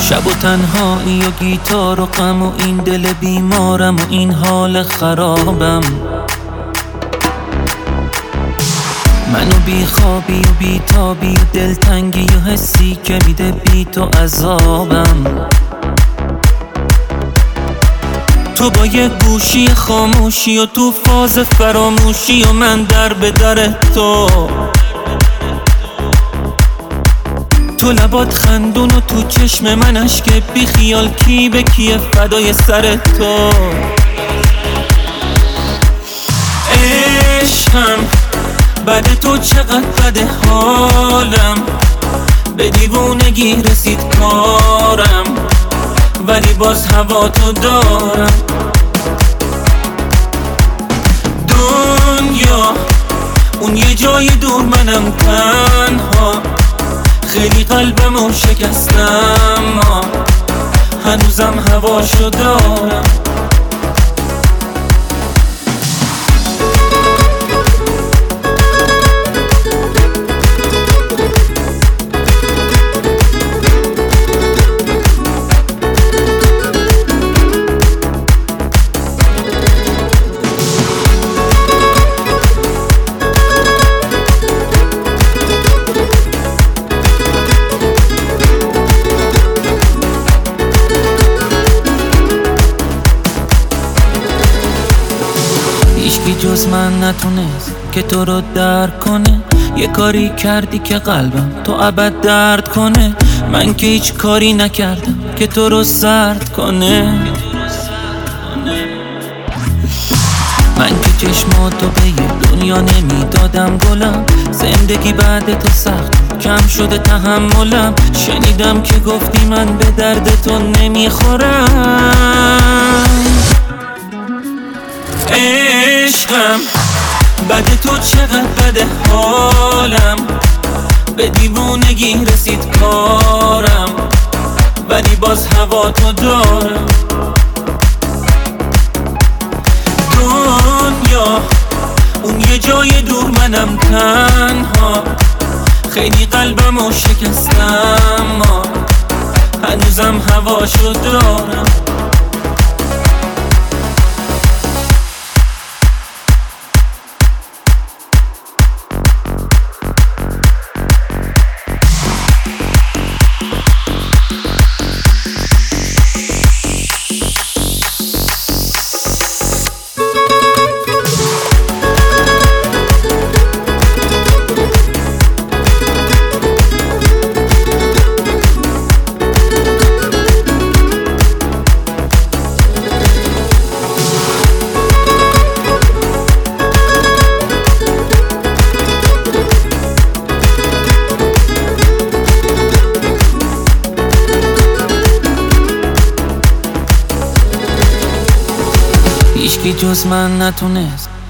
شب و تنهایی و گیتار و غم و این دل بیمارم و این حال خرابم. منو بی خوابی و بی تابی و دلتنگی و حسی که میده بی تو عذابم. تو با یه گوشی خاموشی و تو فاز فراموشی و من در به در تو لبات خندون و تو چشم من اشک بی خیال کی به کیه فدای سر تو. عشقم بعد تو چقدر بده حالم، به دیوونگی رسید کارم ولی باز هوا تو دارم. دنیا اون یه جای دور منم تنها، خیلی قلبمو شکستم هنوزم هواشو دارم. هیچکی جز من نتونست که تو رو درک کنه. یه کاری کردی که قلبم تو ابد درد کنه. من که هیچ کاری نکردم که تو رو سرد کنه. من که چشماتو به یه دنیا نمیدادم گلم. زندگی بعد تو سخت کم شده تحملم. شنیدم که گفتی من به درد تو نمیخورم. عشقم بعد تو چقدر بده حالم، به دیوونگی رسید کارم ولی باز هوا تو دارم. دنیا اون یه جای دور منم تنها، خیلی قلبمو شکستم هنوزم هواشو دارم. هیچکی جز من نتونست